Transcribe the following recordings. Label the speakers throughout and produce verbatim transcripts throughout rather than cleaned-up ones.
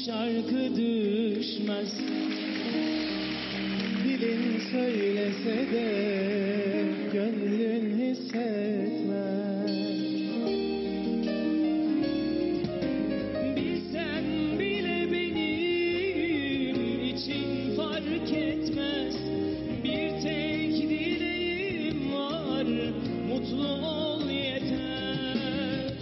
Speaker 1: şarkı düşmez. Dilin söylese de gönlün hissetmez. Bilsen bile benim için fark etmez. Bir tek dileğim var, mutlu ol yeter.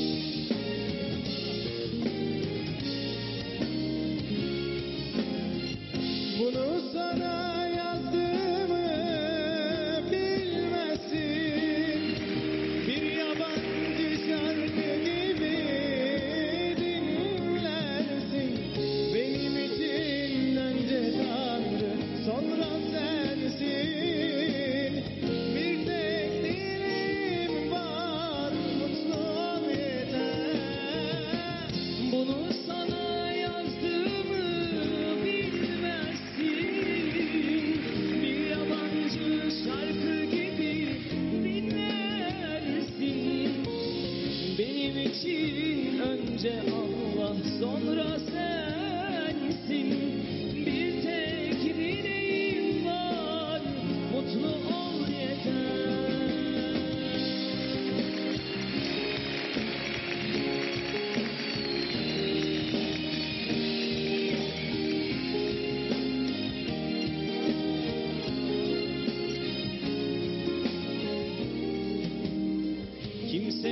Speaker 1: Bunu sana yazdığımı bilmezsin. Bir yabancı şarkı gibi dinlersin. Benim için önce Tanrı, sonra sensin. Bir tek dileğim var, mutlu ol yeter. Bunu sana yazdığımı bilmezsin. Bir yabancı şarkı gibi dinlersin. Benim için önce Allah, sonra sensin. Bir tek dileğim var, mutlu ol yeter. Kimse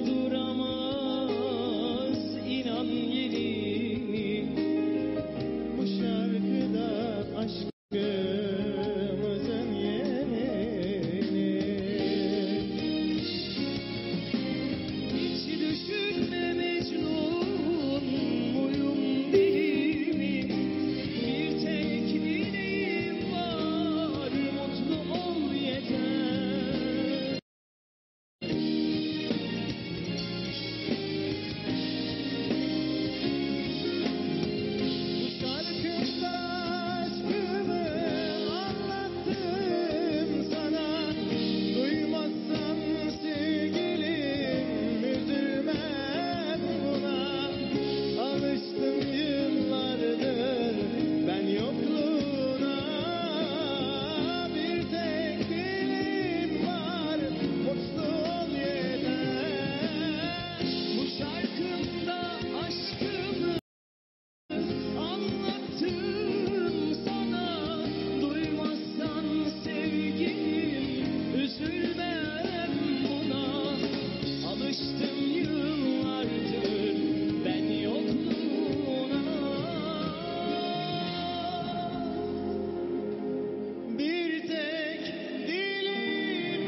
Speaker 1: dolduramaz inan yerimi. Bu şarkıda aşkımızın yerini. Hiç düşünme Mecnun muyum değil mi? Bir tek dileğim var, mutlu ol yeter.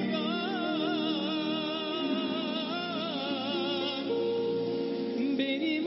Speaker 1: Benim